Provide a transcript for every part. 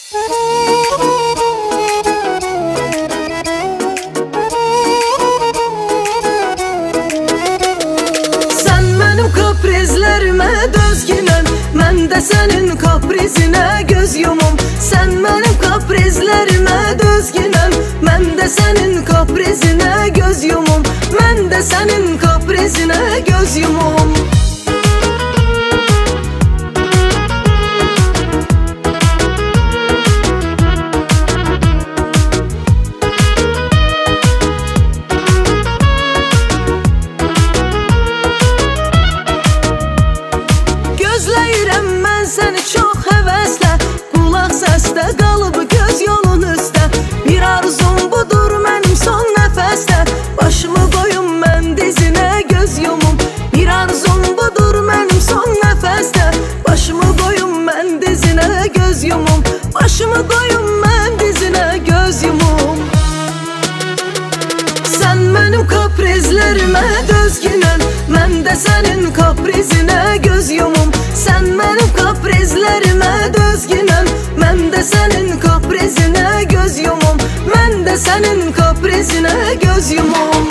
Kaprizlərimə dözginən, mən də sənin kaprizinə göz yumum. Sən mənim kaprizlərimə dözginən, mən də sənin kaprizinə göz yumum. Mən də sənin kaprizinə göz yumum. Gözləyirəm mən səni çox həvəslə, qulaq səsdə qalıb göz yolun üstə. Bir arzum budur mənim son nəfəsdə, başımı qoyum mən dizinə göz yumum. Bir arzum budur mənim son nəfəsdə, başımı qoyum mən dizinə göz yumum. Başımı qoyum mən dizinə göz yumum. Sən mənim kaprizlərimə dözginən, mən də sənin kaprizinə göz yumum. Sən mənim kaprizlərimə dözginən, mən də sənin kaprizinə göz yumum. Mən də sənin kaprizinə göz yumum.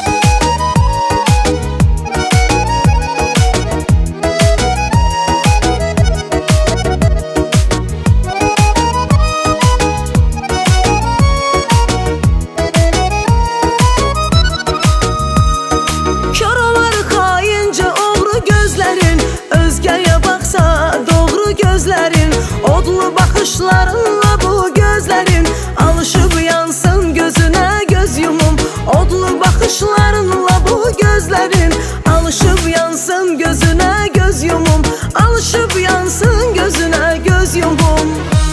Odlu baxışlarınla bu gözlərin alışıb yansın gözünə göz yumum. Odlu baxışlarınla bu gözlərin alışıb yansın gözünə göz yumum. Alışıb yansın gözünə göz yumum.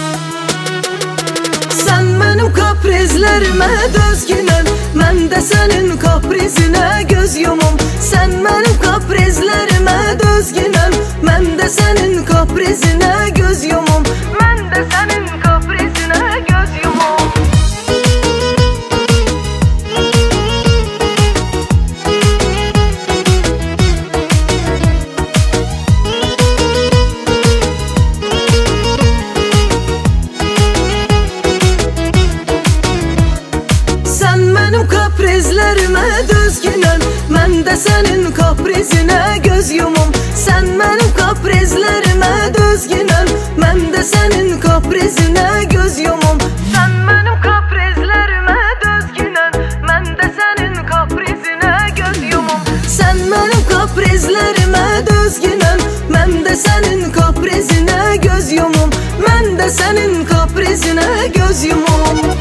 Sən mənim kaprizlərimə dözginən, mən də sənin kaprizinə göz yumum. Sən mənim kaprizlərimə dözginən, mən də sənin kaprizinə göz yumum. Mən də sənin kaprizinə göz yumum. Sən mənim kaprizlərimə dözginən, mən də sənin kaprizinə göz yumum. Sən mənim kaprizlərimə dözginən, mən də sənin kaprizinə göz yumum. Sən mənim kaprizlərimə dözginən, mən də sənin kaprizinə göz yumum. Sən mənim kaprizlərimə dözginən, mən də sənin kaprizinə göz yumum. Mən də sənin kaprizinə göz yumum.